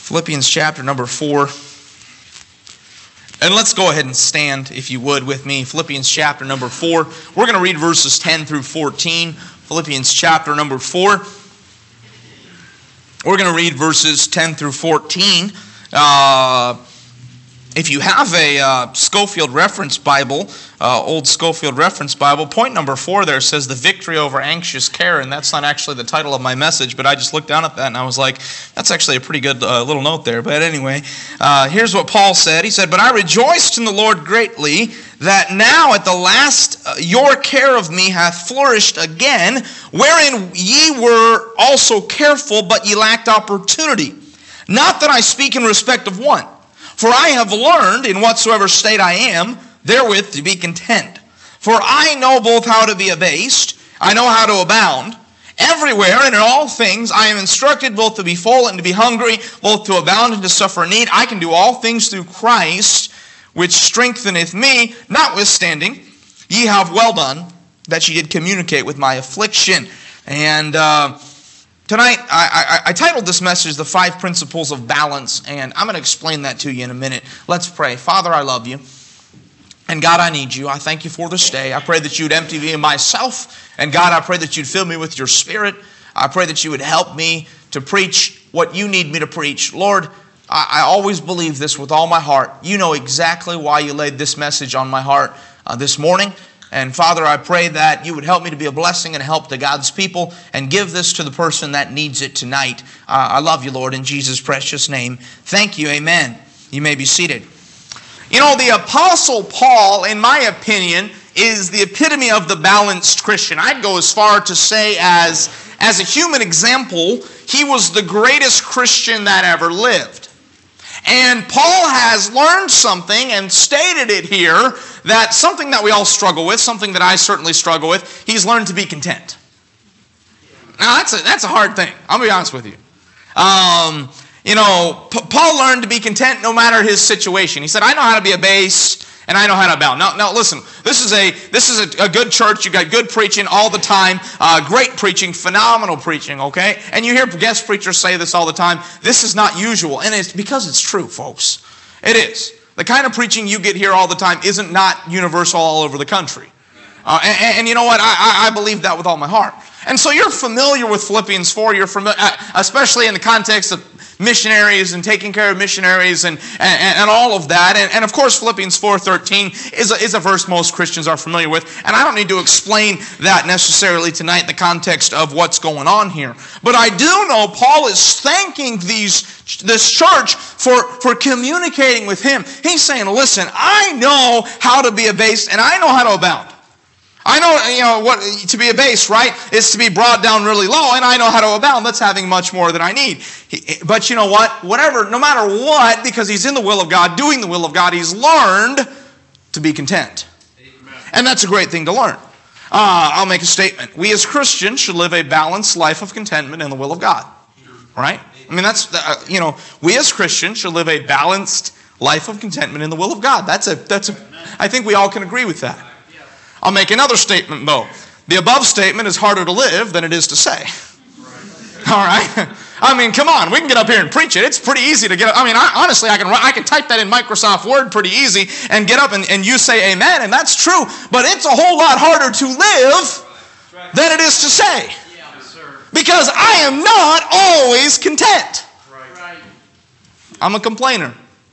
Philippians chapter number 4. And let's go ahead and stand, if you would, with me. Philippians chapter number 4. We're going to read verses 10 through 14. Philippians chapter number 4. We're going to read verses 10 through 14. If you have a Scofield Reference Bible, old Scofield Reference Bible, point number 4 there says the victory over anxious care, and that's not actually the title of my message, but I just looked down at that and I was like, that's actually a pretty good little note there. But anyway, here's what Paul said. He said, "But I rejoiced in the Lord greatly, that now at the last your care of me hath flourished again, wherein ye were also careful, but ye lacked opportunity. Not that I speak in respect of one. For I have learned, in whatsoever state I am, therewith to be content. For I know both how to be abased, I know how to abound. Everywhere and in all things I am instructed both to be full and to be hungry, both to abound and to suffer need. I can do all things through Christ, which strengtheneth me. Notwithstanding, ye have well done, that ye did communicate with my affliction." And tonight, I titled this message, The 5 Principles of Balance, and I'm going to explain that to you in a minute. Let's pray. Father, I love you. And God, I need you. I thank you for this day. I pray that you would empty me of myself. And God, I pray that you'd fill me with your Spirit. I pray that you would help me to preach what you need me to preach. Lord, I always believe this with all my heart. You know exactly why you laid this message on my heart this morning. And Father, I pray that you would help me to be a blessing and help to God's people and give this to the person that needs it tonight. I love you, Lord, in Jesus' precious name. Thank you. Amen. You may be seated. You know, the Apostle Paul, in my opinion, is the epitome of the balanced Christian. I'd go as far to say as a human example, he was the greatest Christian that ever lived. And Paul has learned something and stated it here, that something that we all struggle with, something that I certainly struggle with, he's learned to be content. Now, that's a hard thing. I'll be honest with you. Paul learned to be content no matter his situation. He said, I know how to be abased, and I know how to abound. Now listen, this is a good church. You've got good preaching all the time, great preaching, phenomenal preaching, okay? And you hear guest preachers say this all the time. This is not usual, and it's because it's true, folks. It is. The kind of preaching you get here all the time isn't not universal all over the country. And you know what? I believe that with all my heart. And so you're familiar with Philippians 4. You're familiar, especially in the context of missionaries and taking care of missionaries and all of that. And of course, Philippians 4:13 is a verse most Christians are familiar with. And I don't need to explain that necessarily tonight in the context of what's going on here. But I do know Paul is thanking this church for communicating with him. He's saying, listen, I know how to be abased and I know how to abound. I know, what to be abased, right, is to be brought down really low, and I know how to abound. That's having much more than I need. But you know what? Whatever, no matter what, because he's in the will of God, doing the will of God, he's learned to be content. Amen. And that's a great thing to learn. I'll make a statement. We as Christians should live a balanced life of contentment in the will of God. Right? I mean, we as Christians should live a balanced life of contentment in the will of God. I think we all can agree with that. I'll make another statement, though. The above statement is harder to live than it is to say. All right? I mean, come on. We can get up here and preach it. It's pretty easy to get up. I mean, honestly, I can type that in Microsoft Word pretty easy and get up and you say amen, and that's true. But it's a whole lot harder to live than it is to say. Because I am not always content. I'm a complainer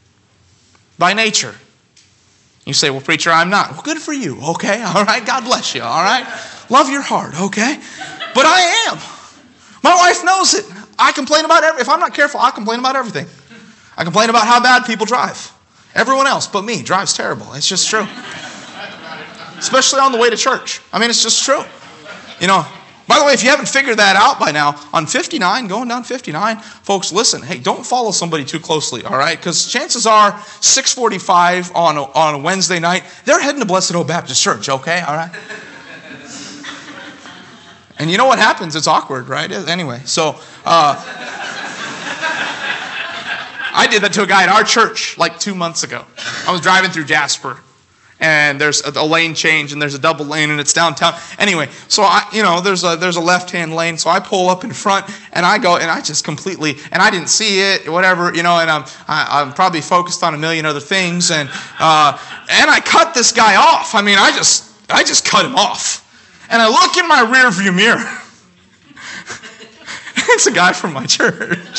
by nature. You say, well, preacher, I'm not. Well, good for you, okay? All right, God bless you, all right? Love your heart, okay? But I am. My wife knows it. I complain about everything. If I'm not careful, I complain about everything. I complain about how bad people drive. Everyone else but me drives terrible. It's just true. Especially on the way to church. I mean, it's just true. By the way, if you haven't figured that out by now, on 59, going down 59, folks, listen, hey, don't follow somebody too closely, all right? Because chances are, 6:45 on a Wednesday night, they're heading to Blessed Hope Baptist Church, okay, all right? And you know what happens? It's awkward, right? Anyway, so I did that to a guy at our church like 2 months ago. I was driving through Jasper, and there's a lane change, and there's a double lane, and it's downtown. Anyway, so there's a left-hand lane, so I pull up in front, and I go, and I just completely, and I didn't see it, whatever, and I'm probably focused on a million other things, and I cut this guy off. I mean, I just cut him off, and I look in my rearview mirror. It's a guy from my church.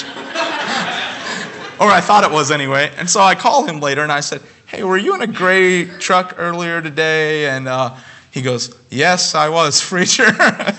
Or I thought it was anyway. And so I called him later and I said, hey, were you in a gray truck earlier today? And he goes, yes, I was, preacher. He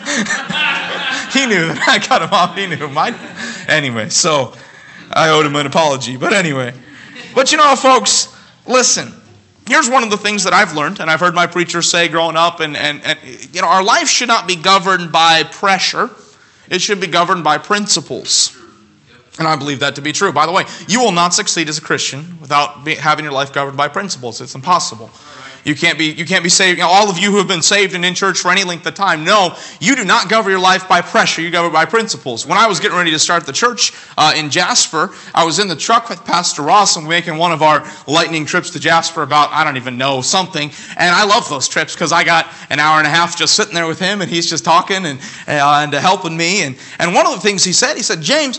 knew that I cut him off. He knew. Anyway, so I owed him an apology. But anyway. But folks, listen. Here's one of the things that I've learned, and I've heard my preachers say growing up, and our life should not be governed by pressure. It should be governed by principles. And I believe that to be true. By the way, you will not succeed as a Christian without having your life governed by principles. It's impossible. You can't be saved. All of you who have been saved and in church for any length of time know you do not govern your life by pressure. You govern by principles. When I was getting ready to start the church in Jasper, I was in the truck with Pastor Ross and making one of our lightning trips to Jasper about, I don't even know, something. And I love those trips because I got an hour and a half just sitting there with him and he's just talking and helping me. And one of the things he said, James,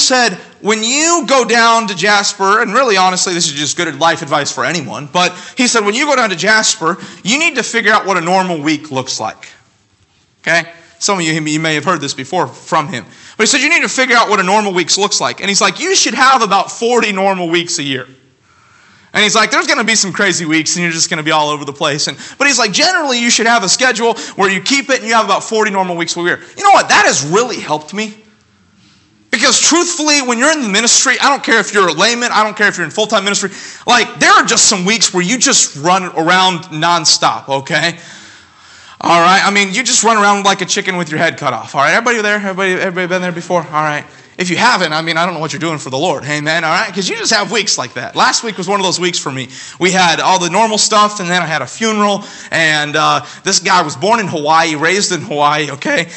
when you go down to Jasper, and really honestly, this is just good life advice for anyone, but he said, when you go down to Jasper, you need to figure out what a normal week looks like. Okay? Some of you may have heard this before from him. But he said, you need to figure out what a normal week looks like. And he's like, you should have about 40 normal weeks a year. And he's like, there's going to be some crazy weeks and you're just going to be all over the place. But he's like, generally you should have a schedule where you keep it and you have about 40 normal weeks a year. You know what? That has really helped me. Because truthfully, when you're in the ministry, I don't care if you're a layman, I don't care if you're in full-time ministry, there are just some weeks where you just run around nonstop, okay? All right? I mean, you just run around like a chicken with your head cut off. All right? Everybody there? Everybody been there before? All right. If you haven't, I don't know what you're doing for the Lord. Amen. All right? Because you just have weeks like that. Last week was one of those weeks for me. We had all the normal stuff, and then I had a funeral. And this guy was born in Hawaii, raised in Hawaii, okay?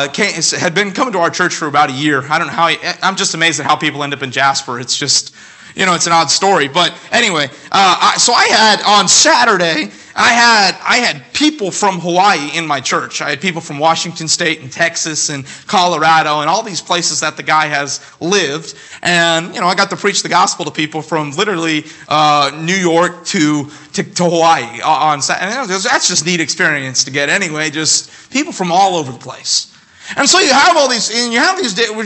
Had been coming to our church for about a year. I don't know how I'm just amazed at how people end up in Jasper. It's just, it's an odd story. But anyway, so I had on Saturday, I had people from Hawaii in my church. I had people from Washington State and Texas and Colorado and all these places that the guy has lived. And, I got to preach the gospel to people from literally New York to Hawaii on Saturday. And that's just a neat experience to get anyway, just people from all over the place. And so you have all these, and you have these days where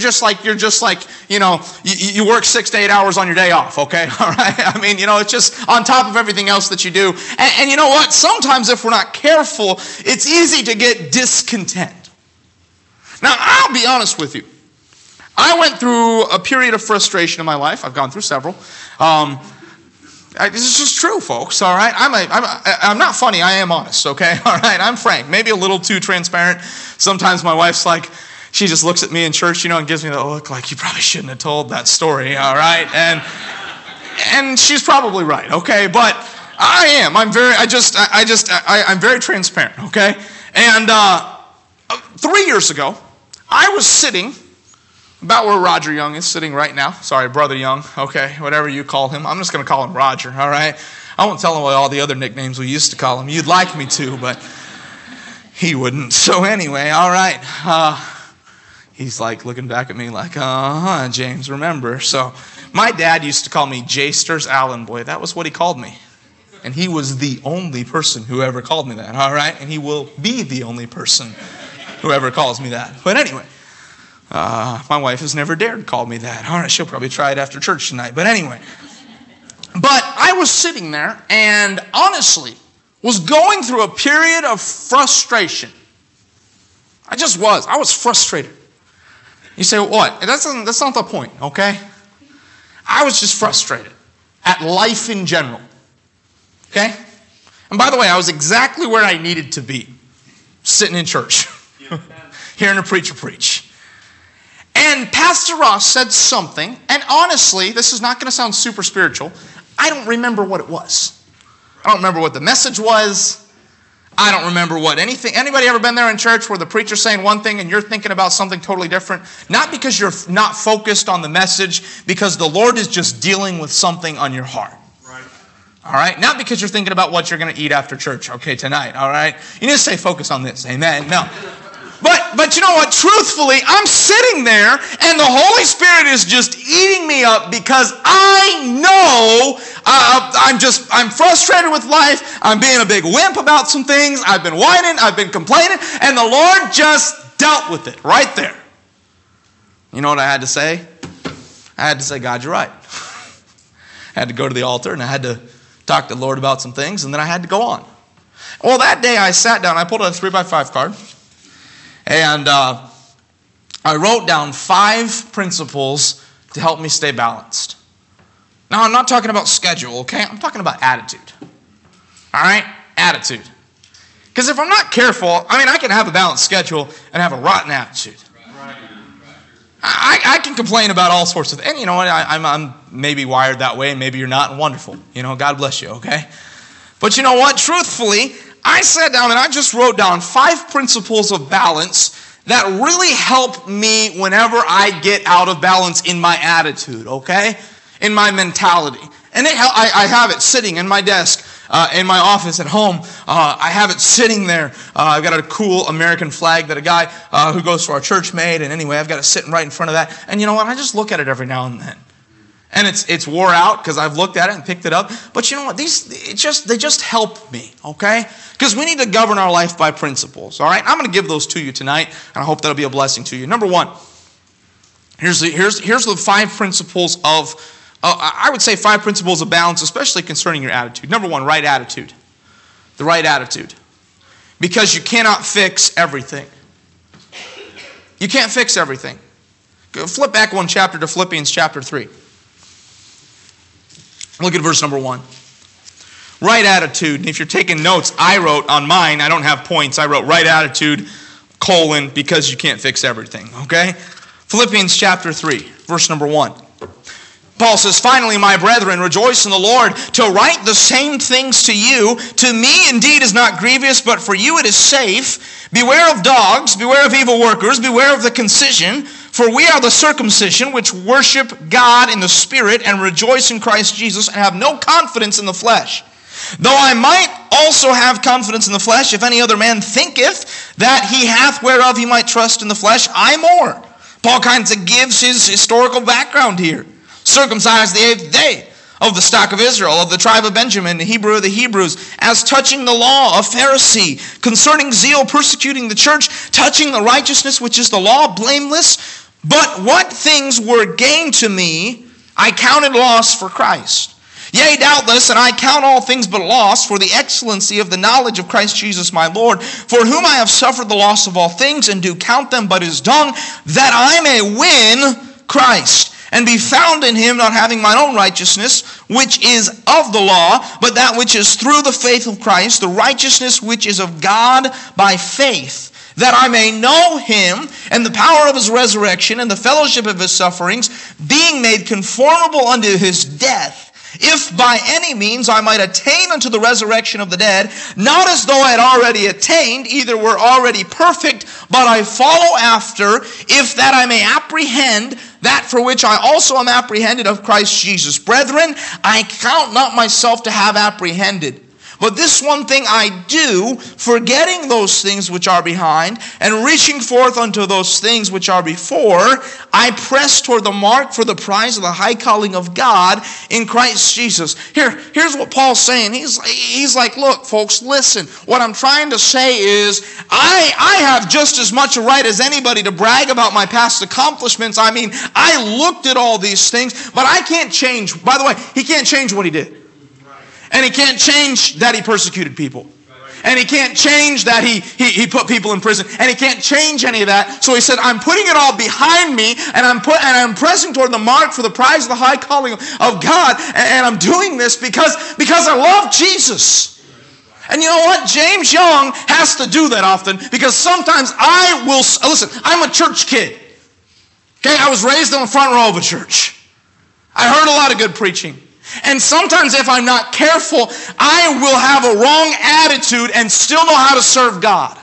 you work 6 to 8 hours on your day off, okay? All right? It's just on top of everything else that you do. And you know what? Sometimes if we're not careful, it's easy to get discontent. Now, I'll be honest with you. I went through a period of frustration in my life. I've gone through several. This is just true, folks, all right? I'm not funny. I am honest, okay? All right? I'm frank. Maybe a little too transparent. Sometimes my wife's like, she just looks at me in church, and gives me the look like you probably shouldn't have told that story, all right? And she's probably right, okay? But I am. I'm very transparent, okay? And 3 years ago, I was sitting about where Roger Young is sitting right now. Sorry, Brother Young. Okay, whatever you call him. I'm just going to call him Roger, all right? I won't tell him all the other nicknames we used to call him. You'd like me to, but he wouldn't. So anyway, all right. He's like looking back at me like, James, remember. So my dad used to call me J-Sters Allen Boy. That was what he called me. And he was the only person who ever called me that, all right? And he will be the only person who ever calls me that. But anyway. My wife has never dared call me that. All right, she'll probably try it after church tonight. But anyway. But I was sitting there and honestly was going through a period of frustration. I just was. I was frustrated. You say, what? That's not the point, okay? I was just frustrated at life in general. Okay? And by the way, I was exactly where I needed to be. Sitting in church. Hearing a preacher preach. And Pastor Ross said something, and honestly, this is not going to sound super spiritual. I don't remember what it was. I don't remember what the message was. I don't remember what anything. Anybody ever been there in church where the preacher's saying one thing and you're thinking about something totally different? Not because you're not focused on the message, because the Lord is just dealing with something on your heart. Right. All right? Not because you're thinking about what you're going to eat after church, okay, tonight, all right? You need to stay focused on this, amen? No. But you know what? Truthfully, I'm sitting there and the Holy Spirit is just eating me up because I know I'm frustrated with life. I'm being a big wimp about some things. I've been whining. I've been complaining. And the Lord just dealt with it right there. You know what I had to say? I had to say, God, you're right. I had to go to the altar and I had to talk to the Lord about some things, and then I had to go on. Well, that day I sat down. I pulled out a 3x5 card. And I wrote down 5 principles to help me stay balanced. Now, I'm not talking about schedule, okay? I'm talking about attitude. All right? Attitude. Because if I'm not careful, I can have a balanced schedule and have a rotten attitude. I can complain about all sorts of things. And you know what? I'm maybe wired that way, and maybe you're not, and wonderful. You know, God bless you, okay? But you know what? Truthfully, I sat down and I just wrote down 5 principles of balance that really help me whenever I get out of balance in my attitude, okay? In my mentality. And I have it sitting in my desk, in my office at home. I have it sitting there. I've got a cool American flag that a guy who goes to our church made. And anyway, I've got it sitting right in front of that. And you know what? I just look at it every now and then. And it's wore out because I've looked at it and picked it up. But you know what? They just help me, okay? Because we need to govern our life by principles, all right? I'm going to give those to you tonight, and I hope that'll be a blessing to you. Number 1, here's the 5 principles of, I would say 5 principles of balance, especially concerning your attitude. Number 1, right attitude. The right attitude. Because you cannot fix everything. You can't fix everything. Flip back 1 chapter to Philippians chapter 3. Look at verse number 1. Right attitude. And if you're taking notes, I wrote on mine, I don't have points. I wrote right attitude, because you can't fix everything. Okay? Philippians chapter 3, verse number 1. Paul says, finally, my brethren, rejoice in the Lord. To write the same things to you, to me indeed is not grievous, but for you it is safe. Beware of dogs, beware of evil workers, beware of the concision. For we are the circumcision which worship God in the Spirit and rejoice in Christ Jesus and have no confidence in the flesh. Though I might also have confidence in the flesh, if any other man thinketh that he hath whereof he might trust in the flesh, I more. Paul kind of gives his historical background here. Circumcised the 8th day, of the stock of Israel, of the tribe of Benjamin, the Hebrew of the Hebrews, as touching the law, a Pharisee, concerning zeal, persecuting the church, touching the righteousness which is the law, blameless. But what things were gain to me, I counted loss for Christ. Yea, doubtless, and I count all things but loss for the excellency of the knowledge of Christ Jesus my Lord, for whom I have suffered the loss of all things, and do count them but as dung, that I may win Christ, and be found in him, not having mine own righteousness, which is of the law, but that which is through the faith of Christ, the righteousness which is of God by faith, that I may know him and the power of his resurrection and the fellowship of his sufferings, being made conformable unto his death, if by any means I might attain unto the resurrection of the dead, not as though I had already attained, either were already perfect, but I follow after, if that I may apprehend that for which I also am apprehended of Christ Jesus. Brethren, I count not myself to have apprehended. But this one thing I do, forgetting those things which are behind, and reaching forth unto those things which are before, I press toward the mark for the prize of the high calling of God in Christ Jesus. Here's what Paul's saying. He's like, look, folks, listen. What I'm trying to say is, I have just as much a right as anybody to brag about my past accomplishments. I mean, I looked at all these things, but I can't change. By the way, he can't change what he did. And he can't change that he persecuted people. And he can't change that he put people in prison. And he can't change any of that. So he said, I'm putting it all behind me, and I'm pressing toward the mark for the prize of the high calling of God. And I'm doing this because I love Jesus. And you know what? James Young has to do that often, because sometimes listen, I'm a church kid. Okay, I was raised in the front row of a church. I heard a lot of good preaching. And sometimes if I'm not careful, I will have a wrong attitude and still know how to serve God.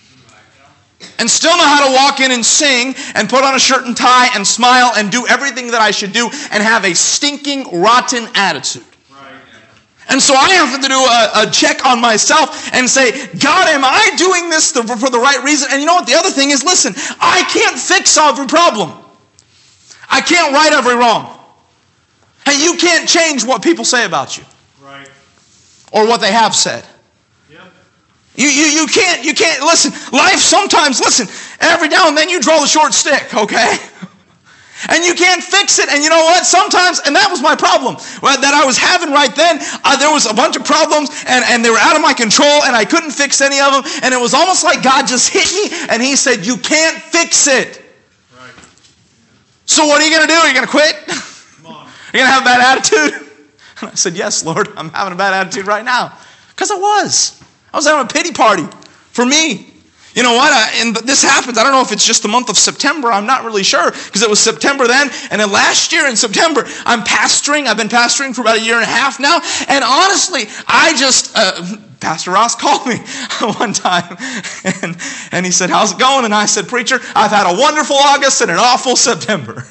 And still know how to walk in and sing and put on a shirt and tie and smile and do everything that I should do and have a stinking, rotten attitude. And so I have to do a check on myself and say, God, am I doing this for the right reason? And you know what? The other thing is, listen, I can't fix every problem. I can't right every wrong. Hey, you can't change what people say about you. Right. Or what they have said. Yep. You can't, listen, life sometimes, listen, every now and then you draw the short stick, okay? And you can't fix it. And you know what? Sometimes, and that was my problem that I was having right then. There was a bunch of problems and they were out of my control and I couldn't fix any of them. And it was almost like God just hit me and he said, you can't fix it. Right. So what are you going to do? Are you going to quit? Come on. Are you going to have a bad attitude? And I said, yes, Lord, I'm having a bad attitude right now. Because I was having a pity party for me. You know what? And this happens. I don't know if it's just the month of September. I'm not really sure because it was September then. And then last year in September, I'm pastoring. I've been pastoring for about a year and a half now. And honestly, I just, Pastor Ross called me one time and he said, how's it going? And I said, preacher, I've had a wonderful August and an awful September.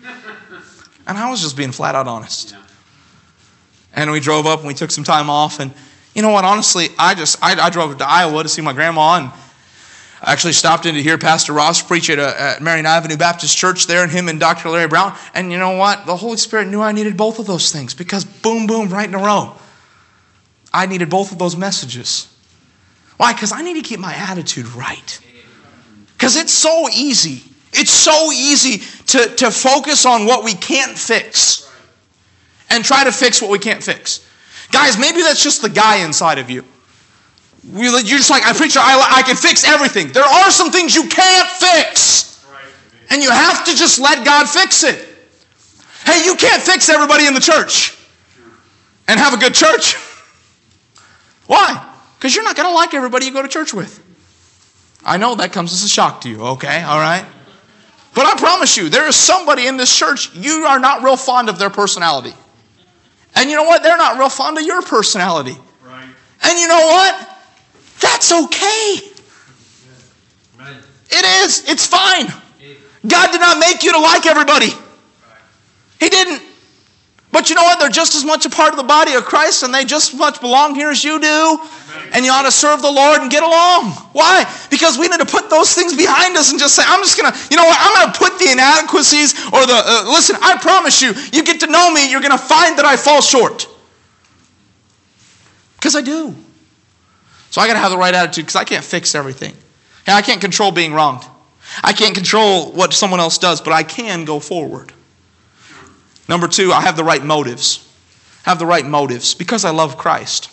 And I was just being flat out honest. And we drove up and we took some time off. And you know what? Honestly, I drove to Iowa to see my grandma and I actually stopped in to hear Pastor Ross preach at Marion Avenue Baptist Church there, and him and Dr. Larry Brown. And you know what? The Holy Spirit knew I needed both of those things because boom, boom, right in a row. I needed both of those messages. Why? Because I need to keep my attitude right. Because it's so easy. It's so easy to focus on what we can't fix and try to fix what we can't fix. Guys, maybe that's just the guy inside of you. You're just like, preacher, I can fix everything. There are some things you can't fix. And you have to just let God fix it. Hey, you can't fix everybody in the church and have a good church. Why? Because you're not going to like everybody you go to church with. I know that comes as a shock to you, okay? All right? But I promise you, there is somebody in this church, you are not real fond of their personality. And you know what? They're not real fond of your personality. Right. And you know what? That's okay. Amen. It is. It's fine. God did not make you to like everybody. He didn't. But you know what? They're just as much a part of the body of Christ and they just as much belong here as you do. Amen. And you ought to serve the Lord and get along. Why? Because we need to put those things behind us and just say, I'm just going to, you know what? I'm going to put the inadequacies or listen, I promise you, you get to know me, you're going to find that I fall short. Because I do. So I got to have the right attitude because I can't fix everything. And I can't control being wronged. I can't control what someone else does, but I can go forward. Number two, I have the right motives. I have the right motives because I love Christ.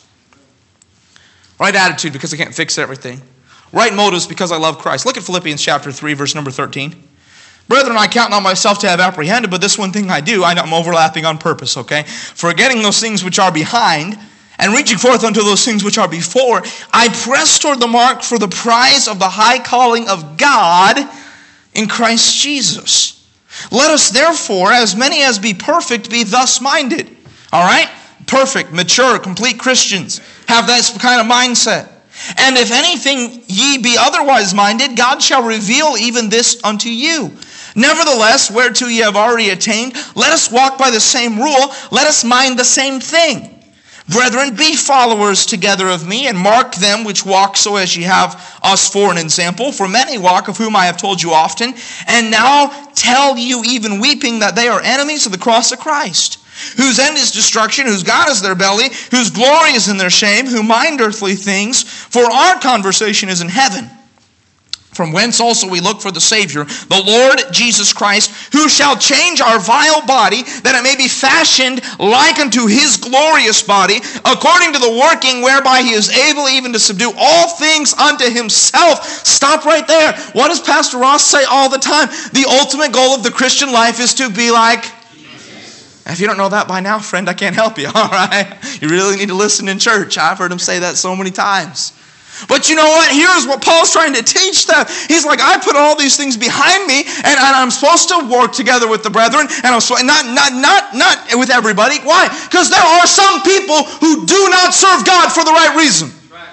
Right attitude because I can't fix everything. Right motives because I love Christ. Look at Philippians chapter 3, verse number 13. Brethren, I count not myself to have apprehended, but this one thing I do, I'm overlapping on purpose, okay? Forgetting those things which are behind, and reaching forth unto those things which are before, I press toward the mark for the prize of the high calling of God in Christ Jesus. Let us therefore, as many as be perfect, be thus minded. All right? Perfect, mature, complete Christians have that kind of mindset. And if anything ye be otherwise minded, God shall reveal even this unto you. Nevertheless, whereto ye have already attained, let us walk by the same rule, let us mind the same thing. Brethren, be followers together of me, and mark them which walk so as ye have us for an example. For many walk, of whom I have told you often, and now tell you even weeping that they are enemies of the cross of Christ, whose end is destruction, whose God is their belly, whose glory is in their shame, who mind earthly things, for our conversation is in heaven. From whence also we look for the Savior, the Lord Jesus Christ, who shall change our vile body, that it may be fashioned like unto his glorious body, according to the working whereby he is able even to subdue all things unto himself. Stop right there. What does Pastor Ross say all the time? The ultimate goal of the Christian life is to be like Jesus. If you don't know that by now, friend, I can't help you, all right? You really need to listen in church. I've heard him say that so many times. But you know what? Here's what Paul's trying to teach them. He's like, I put all these things behind me, and I'm supposed to work together with the brethren, and I'm supposed, not with everybody. Why? Because there are some people who do not serve God for the right reason.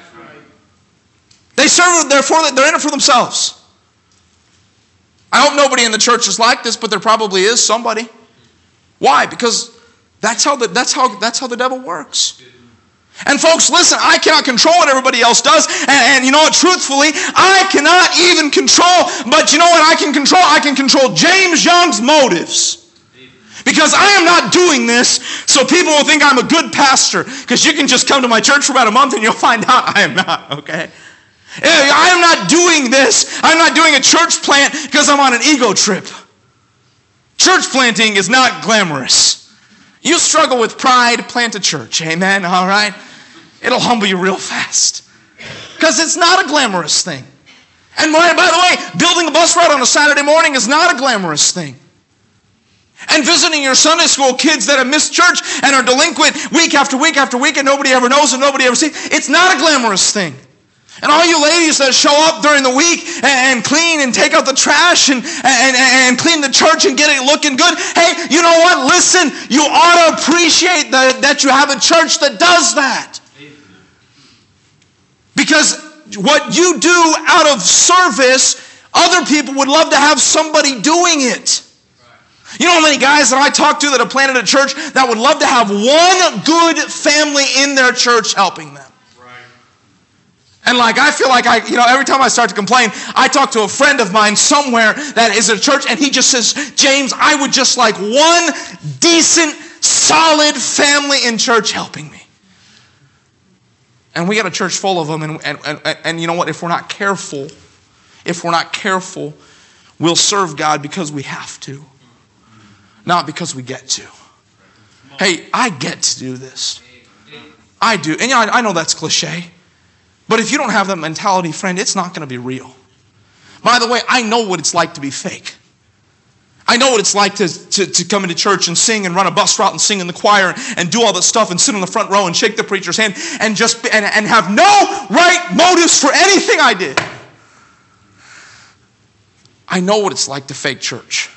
They serve, they're in it for themselves. I hope nobody in the church is like this, but there probably is somebody. Why? Because that's how the devil works. And folks, listen, I cannot control what everybody else does. And you know what, truthfully, I cannot even control, but you know what I can control? I can control James Young's motives. Because I am not doing this so people will think I'm a good pastor. Because you can just come to my church for about a month and you'll find out I am not, okay? I am not doing this. I'm not doing a church plant because I'm on an ego trip. Church planting is not glamorous. You struggle with pride, plant a church. Amen, all right? It'll humble you real fast. Because it's not a glamorous thing. And by the way, building a bus route on a Saturday morning is not a glamorous thing. And visiting your Sunday school kids that have missed church and are delinquent week after week after week and nobody ever knows and nobody ever sees, it's not a glamorous thing. And all you ladies that show up during the week and clean and take out the trash and clean the church and get it looking good, hey, you know what? Listen, you ought to appreciate that you have a church that does that. Because what you do out of service, other people would love to have somebody doing it. You know how many guys that I talk to that have planted a church that would love to have one good family in their church helping them? Right. And I feel like every time I start to complain, I talk to a friend of mine somewhere that is a church and he just says, James, I would just like one decent, solid family in church helping me. And we got a church full of them and you know what, if we're not careful, we'll serve God because we have to. Not because we get to. Hey, I get to do this. I do. And I know that's cliche. But if you don't have that mentality, friend, it's not going to be real. By the way, I know what it's like to be fake. I know what it's like to come into church and sing and run a bus route and sing in the choir and do all that stuff and sit in the front row and shake the preacher's hand and have no right motives for anything I did. I know what it's like to fake church.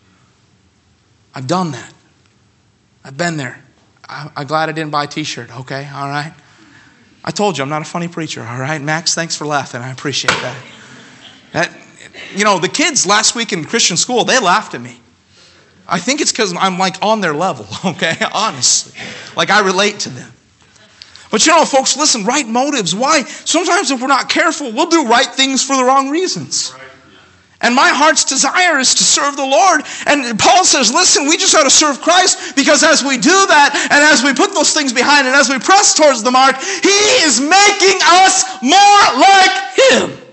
I've done that. I've been there. I'm glad I didn't buy a t-shirt, okay? All right? I told you I'm not a funny preacher, all right? Max, thanks for laughing. I appreciate that. The kids last week in Christian school, they laughed at me. I think it's because I'm on their level, okay? Honestly. I relate to them. But folks, listen, right motives. Why? Sometimes if we're not careful, we'll do right things for the wrong reasons. Right. And my heart's desire is to serve the Lord. And Paul says, listen, we just ought to serve Christ because as we do that and as we put those things behind and as we press towards the mark, He is making us more like Him.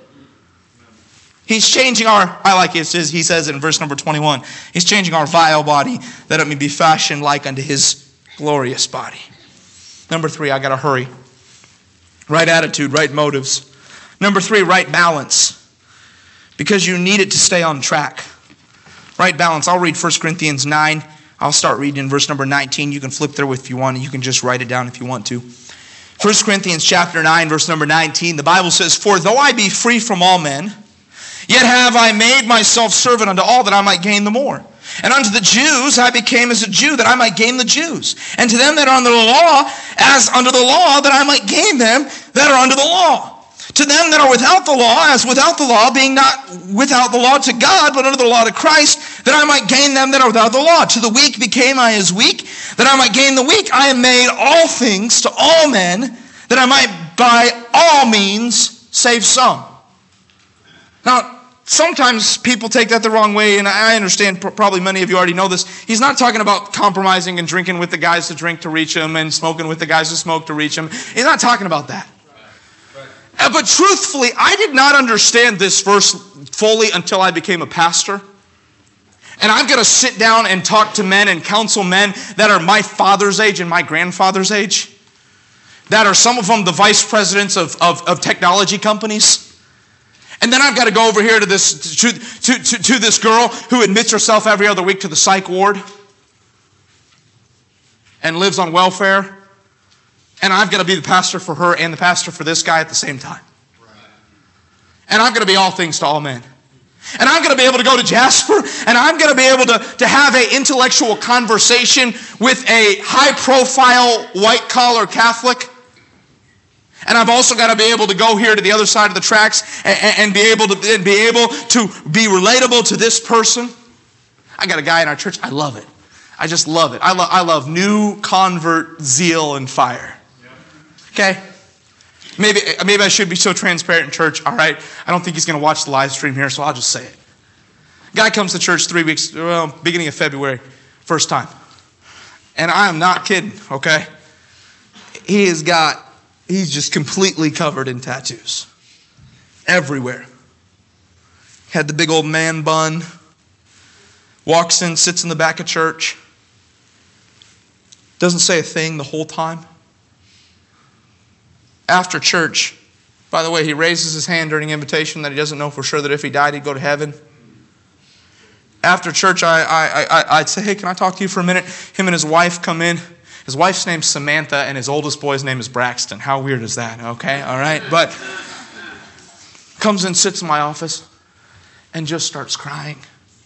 He's changing he says in verse number 21, He's changing our vile body that it may be fashioned like unto His glorious body. Number 3, I got to hurry. Right attitude, right motives. Number 3, right balance. Because you need it to stay on track. Right balance. I'll read 1 Corinthians 9. I'll start reading in verse number 19. You can flip there if you want. You can just write it down if you want to. 1 Corinthians chapter 9, verse number 19. The Bible says, For though I be free from all men, yet have I made myself servant unto all that I might gain the more. And unto the Jews I became as a Jew that I might gain the Jews. And to them that are under the law, as under the law, that I might gain them that are under the law. To them that are without the law, as without the law, being not without the law to God, but under the law to Christ, that I might gain them that are without the law. To the weak became I as weak, that I might gain the weak. I am made all things to all men, that I might by all means save some. Now, sometimes people take that the wrong way, and I understand probably many of you already know this. He's not talking about compromising and drinking with the guys that drink to reach him and smoking with the guys who smoke to reach him. He's not talking about that. But truthfully, I did not understand this verse fully until I became a pastor. And I'm going to sit down and talk to men and counsel men that are my father's age and my grandfather's age. That are some of them the vice presidents of technology companies. And then I've got to go over here to this girl who admits herself every other week to the psych ward and lives on welfare. And I've got to be the pastor for her and the pastor for this guy at the same time. And I'm going to be all things to all men. And I'm going to be able to go to Jasper and I'm going to be able to have an intellectual conversation with a high-profile white-collar Catholic. And I've also got to be able to go here to the other side of the tracks and be able to be relatable to this person. I got a guy in our church. I love it. I just love it. I love new convert zeal and fire. Okay? Maybe I should be so transparent in church. All right? I don't think he's going to watch the live stream here, so I'll just say it. Guy comes to church 3 weeks, beginning of February, first time. And I am not kidding, okay? He's just completely covered in tattoos. Everywhere. Had the big old man bun. Walks in, sits in the back of church. Doesn't say a thing the whole time. After church, by the way, he raises his hand during invitation that he doesn't know for sure that if he died, he'd go to heaven. After church, I'd say, hey, can I talk to you for a minute? Him and his wife come in. His wife's name's Samantha, and his oldest boy's name is Braxton. How weird is that? Okay, all right? But comes in, sits in my office, and just starts crying.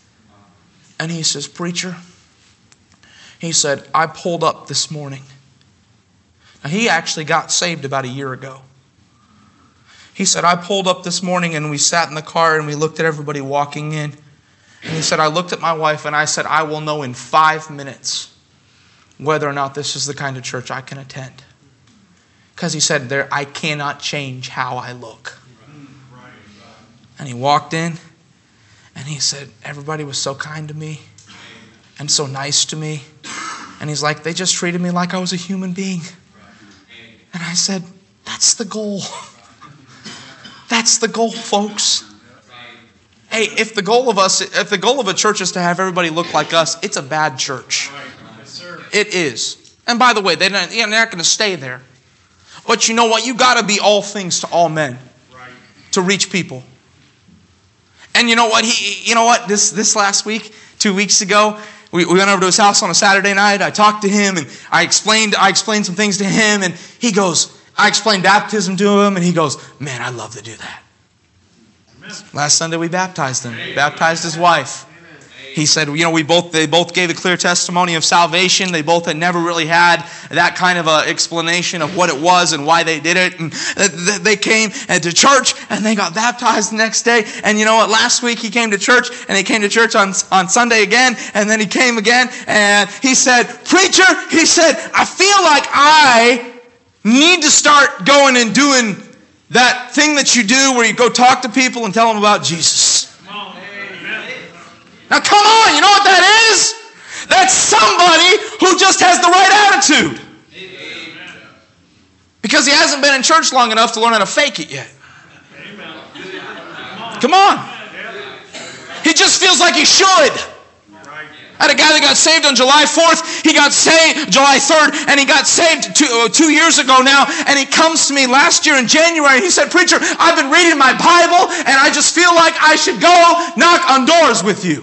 And he says, preacher, he said, I pulled up this morning. Now, he actually got saved about a year ago. He said, I pulled up this morning, and we sat in the car, and we looked at everybody walking in. And he said, I looked at my wife and I said, I will know in 5 minutes whether or not this is the kind of church I can attend. Because he said, I cannot change how I look. And he walked in and he said, everybody was so kind to me and so nice to me. And he's like, they just treated me like I was a human being. And I said, that's the goal. That's the goal, folks. Hey, if the goal of a church is to have everybody look like us, it's a bad church. It is. And by the way, they're not going to stay there. But you know what? You got to be all things to all men to reach people. And you know what? This last week, 2 weeks ago, we went over to his house on a Saturday night. I talked to him and I explained some things to him. And he goes, I explained baptism to him, and he goes, man, I'd love to do that. Last Sunday we baptized him. Baptized his wife. He said, they both gave a clear testimony of salvation. They both had never really had that kind of a explanation of what it was and why they did it. And they came to church and they got baptized the next day. And you know what? Last week he came to church, and he came to church on Sunday again, and then he came again, and he said, preacher, he said, I feel like I need to start going and doing that thing that you do where you go talk to people and tell them about Jesus. Now come on, you know what that is? That's somebody who just has the right attitude. Because he hasn't been in church long enough to learn how to fake it yet. Come on. He just feels like he should. I had a guy that got saved on July 4th. He got saved July 3rd, and he got saved 2 years ago now. And he comes to me last year in January. He said, preacher, I've been reading my Bible, and I just feel like I should go knock on doors with you.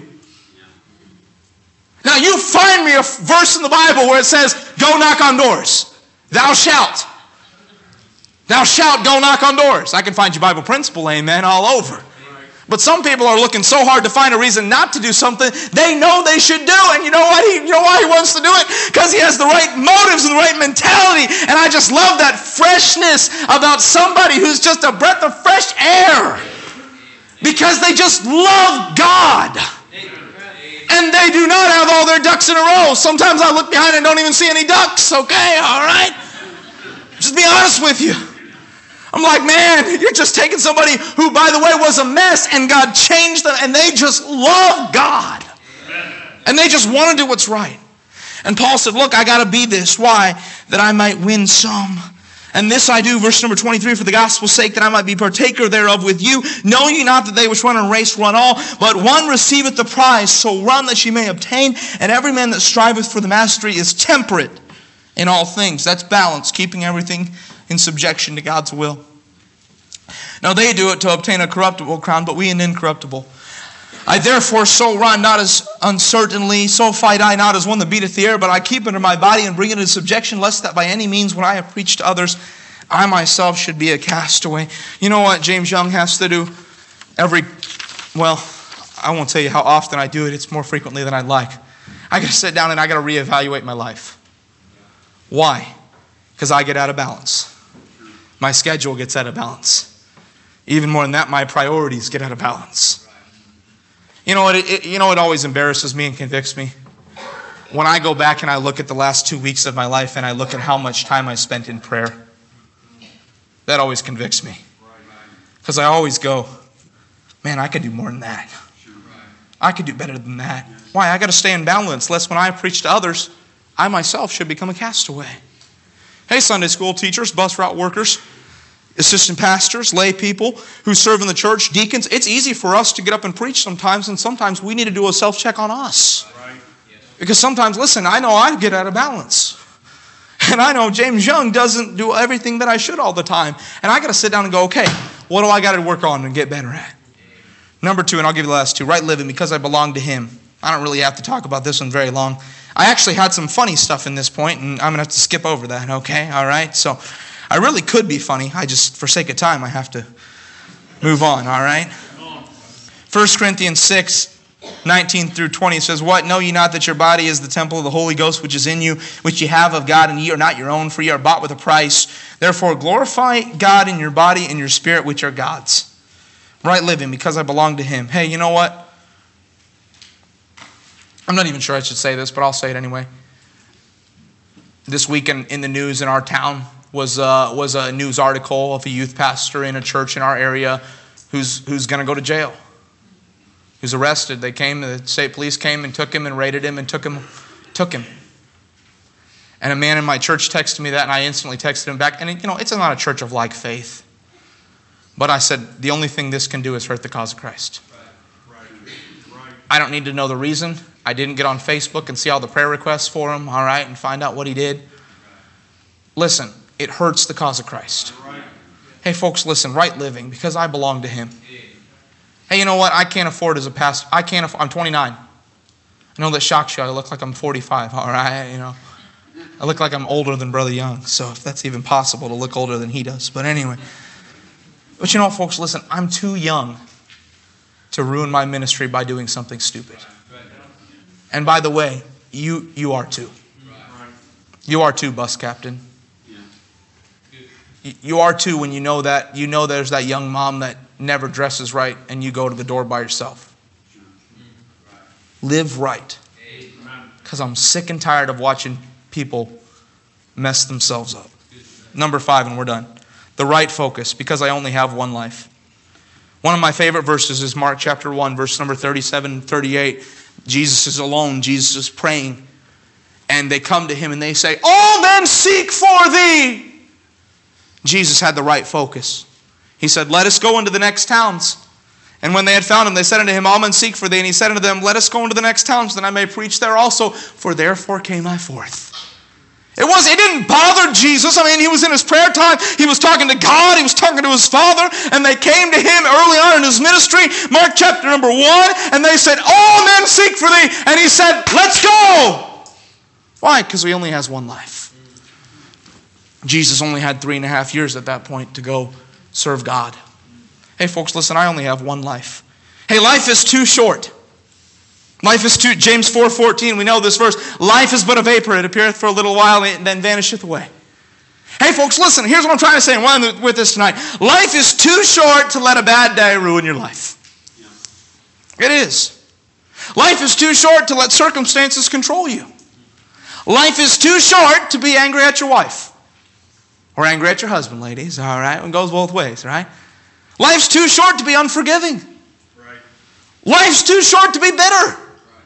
Now, you find me a verse in the Bible where it says, go knock on doors. Thou shalt. Thou shalt go knock on doors. I can find you Bible principle, amen, all over. But some people are looking so hard to find a reason not to do something they know they should do. And you know what? You know why he wants to do it? Because he has the right motives and the right mentality. And I just love that freshness about somebody who's just a breath of fresh air. Because they just love God. And they do not have all their ducks in a row. Sometimes I look behind and don't even see any ducks. Okay, all right? Just be honest with you. I'm like, man, you're just taking somebody who, by the way, was a mess, and God changed them, and they just love God. And they just want to do what's right. And Paul said, look, I got to be this. Why? That I might win some. And this I do, verse number 23, for the gospel's sake, that I might be partaker thereof with you. Know ye not that they which run a race run all, but one receiveth the prize. So run that ye may obtain. And every man that striveth for the mastery is temperate in all things. That's balance, keeping everything in subjection to God's will. Now they do it to obtain a corruptible crown, but we an incorruptible. I therefore so run, not as uncertainly, so fight I not as one that beateth the air, but I keep under my body and bring it into subjection, lest that by any means when I have preached to others, I myself should be a castaway. You know what James Young has to do? I won't tell you how often I do it. It's more frequently than I'd like. I got to sit down and I got to reevaluate my life. Why? Because I get out of balance. My schedule gets out of balance. Even more than that, my priorities get out of balance. You know what? It always embarrasses me and convicts me? When I go back and I look at the last 2 weeks of my life and I look at how much time I spent in prayer. That always convicts me. Because I always go, man, I could do more than that. I could do better than that. Why? I got to stay in balance, lest when I preach to others, I myself should become a castaway. Hey, Sunday school teachers, bus route workers, assistant pastors, lay people who serve in the church, deacons. It's easy for us to get up and preach sometimes, and sometimes we need to do a self-check on us. Because sometimes, listen, I know I get out of balance. And I know James Young doesn't do everything that I should all the time. And I got to sit down and go, okay, what do I got to work on and get better at? Number 2, and I'll give you the last 2, right living because I belong to Him. I don't really have to talk about this one very long. I actually had some funny stuff in this point, and I'm going to have to skip over that, okay? All right? So I really could be funny. I just, for sake of time, I have to move on, all right? 1 Corinthians 6, 19 through 20 says, "What? Know ye not that your body is the temple of the Holy Ghost which is in you, which ye have of God, and ye are not your own, for ye are bought with a price. Therefore glorify God in your body and your spirit, which are God's." Right living, because I belong to Him. Hey, you know what? I'm not even sure I should say this, but I'll say it anyway. This week in the news in our town was a news article of a youth pastor in a church in our area who's going to go to jail. He was arrested. The state police came and took him and raided him and took him. And a man in my church texted me that, and I instantly texted him back. And it's not a church of like faith. But I said, the only thing this can do is hurt the cause of Christ. Right. I don't need to know the reason. I didn't get on Facebook and see all the prayer requests for him, all right, and find out what he did. Listen, it hurts the cause of Christ. Hey, folks, listen, right living, because I belong to Him. Hey, you know what? I can't afford as a pastor. I'm 29. I know that shocks you. I look like I'm 45, all right? I look like I'm older than Brother Young, so if that's even possible to look older than he does. But anyway. But you know what, folks? Listen, I'm too young to ruin my ministry by doing something stupid. And by the way, you are too. You are too, bus captain. You are too when you know there's that young mom that never dresses right and you go to the door by yourself. Live right. Because I'm sick and tired of watching people mess themselves up. Number 5, and we're done. The right focus, because I only have one life. One of my favorite verses is Mark chapter 1, verse number 37 and 38. Jesus is alone. Jesus is praying. And they come to Him and they say, "All men seek for Thee." Jesus had the right focus. He said, "Let us go into the next towns." And when they had found Him, they said unto Him, "All men seek for Thee." And He said unto them, "Let us go into the next towns, that I may preach there also. For therefore came I forth." It didn't bother Jesus. He was in His prayer time. He was talking to God. He was talking to His Father. And they came to Him early on in His ministry, Mark chapter number 1, and they said, "All men seek for Thee." And He said, "Let's go." Why? Because He only has one life. Jesus only had 3.5 years at that point to go serve God. Hey, folks, listen, I only have one life. Hey, life is too short. James 4:14, we know this verse. Life is but a vapor. It appeareth for a little while and then vanisheth away. Hey, folks, listen. Here's what I'm trying to say and why I'm with this tonight. Life is too short to let a bad day ruin your life. It is. Life is too short to let circumstances control you. Life is too short to be angry at your wife. Or angry at your husband, ladies. All right? It goes both ways, right? Life's too short to be unforgiving. Right. Life's too short to be bitter.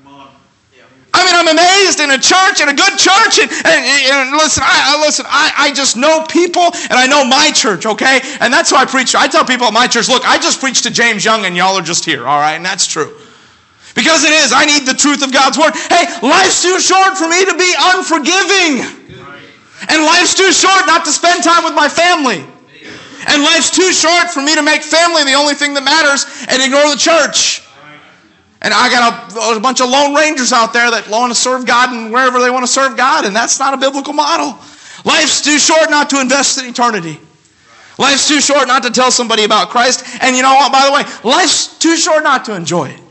I'm amazed in a church, in a good church, and listen, I just know people, and I know my church, okay? And that's how I preach. I tell people at my church, look, I just preached to James Young, and y'all are just here, all right? And that's true. Because it is. I need the truth of God's Word. Hey, life's too short for me to be unforgiving. And life's too short not to spend time with my family. And life's too short for me to make family the only thing that matters and ignore the church. And I got a bunch of lone rangers out there that want to serve God and wherever they want to serve God, and that's not a biblical model. Life's too short not to invest in eternity. Life's too short not to tell somebody about Christ. And you know what, by the way, life's too short not to enjoy it.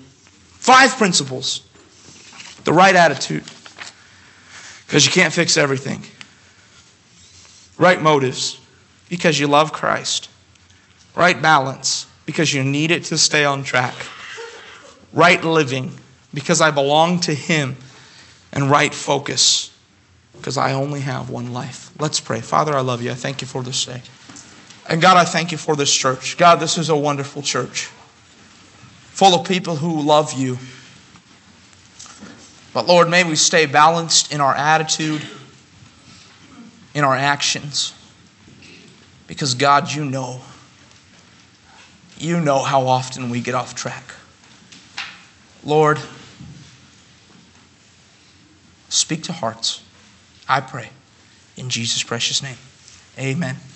5 principles. The right attitude. Because you can't fix everything. Right motives. Because you love Christ. Right balance. Because you need it to stay on track. Right living, because I belong to Him. And right focus, because I only have one life. Let's pray. Father, I love You. I thank You for this day. And God, I thank you for this church. God, this is a wonderful church, full of people who love you. But Lord, may we stay balanced in our attitude, in our actions. Because God, you know how often we get off track. Lord, speak to hearts, I pray. In Jesus' precious name, amen.